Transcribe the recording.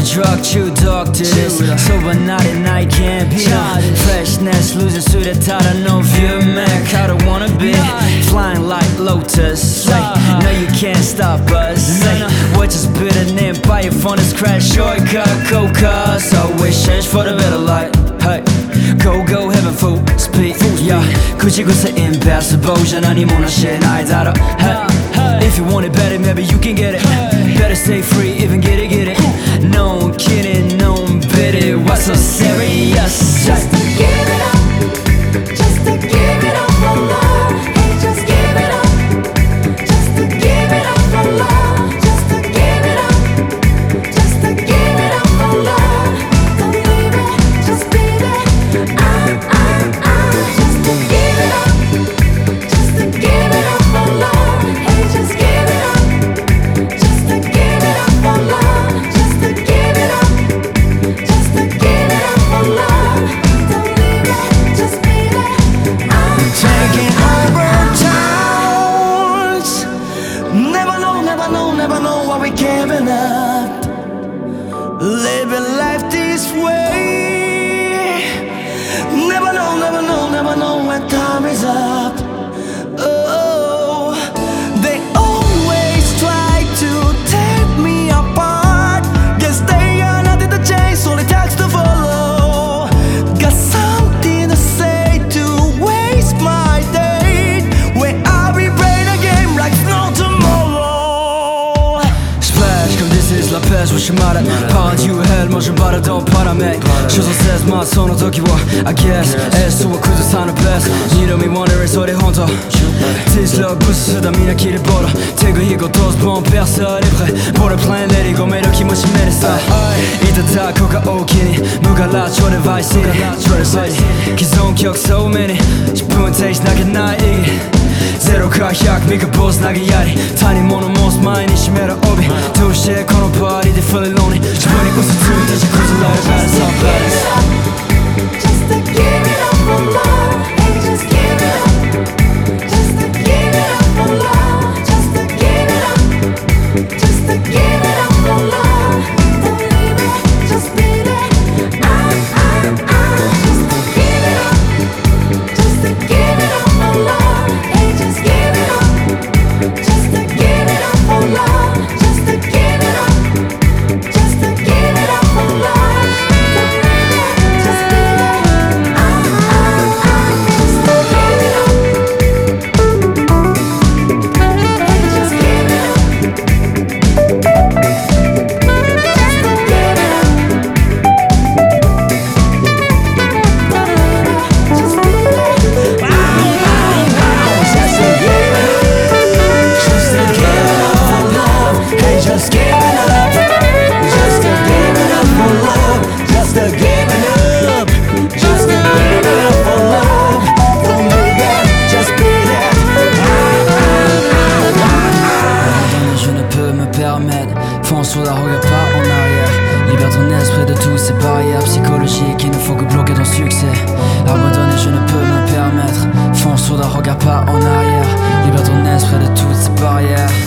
drug, too dark to this. Sober night and night can't be freshness, losing 수레타라 no view Mac. I don't wanna be flying like Lotus. No, you can't stop us. We're just bitter name by your phone is crash shortcut coca. So we change for the better light. Hey, go heaven full speed. Yeah, 굳이 곳에 impossible. 전환이 무너진 나의 달아. Hey, if you want it better, maybe you can get it. Better stay free, even get it. No kidding, no pity. What's so serious? Just to give it up, just to give it up for love. Hey, just give it up, just to give it up for love. Just to give it up, just to give it up for love. Don't leave it, just be there. Just to give it up, just to give it up for love. Hey, just give it up, just to give it up for love. Just to give it up, just to give it up for love. Don't leave it, just be there. Taking over towns. Never know why we giving up. Living life this way. Never know when time is up. Oh, they always try to take me apart. Guess they are not in the chase, only tax to follow. Got something to say to waste my day. Where I replay the game like no tomorrow. Splash, come this is La Pez, what you 말해. 파운드 유해를 모션 바라던 바람에 shows says my 손을 더 기워. I guess 애수와 그저 사는 best. 이름이 원해를 소리 혼자 This love 부수다 미나 길을 보러 퇴근이고 도스 본 뺏어 리플레 보러 플랜 내리고 매력 힘없이 내렸어 이따 다 거가 오기니 무갈라 초대 바이시 기존 기억 so many 10분 테이스 나게 나이기 Zero 가약 미가 보스 나게 야리 타니 모노 모습 마이니 심해라 오비 2시에 코너 party they feeling lonely 주변이 웃어 투 다시 cruising like a bad song Just to give it up for love. Hey, just give it up, just to give it up for love. Just to give it up, just to give it up for love. Don't leave it, just be there. Just to give it up, just to give it up for love. Hey, just give it up, just to give it up for love. Just to give it up, just to give it up for love. Don't leave it, just be there. Just to give it up, hey, just give it up, just to give it up. Just be there. Just to give it up for love. Hey, just give it up. Just to give it up for love. Just to give it up. Just to give it up for love. Don't leave it, just be there. Je ne peux me permettre. Fonce sur la regarde pas en arrière. Libère ton esprit de toutes ces barrières psychologiques. Il ne faut que bloquer ton succès. Abandonner, je ne peux me permettre. Fonce sur la regarde pas en arrière. Libère ton esprit de toutes ces barrières.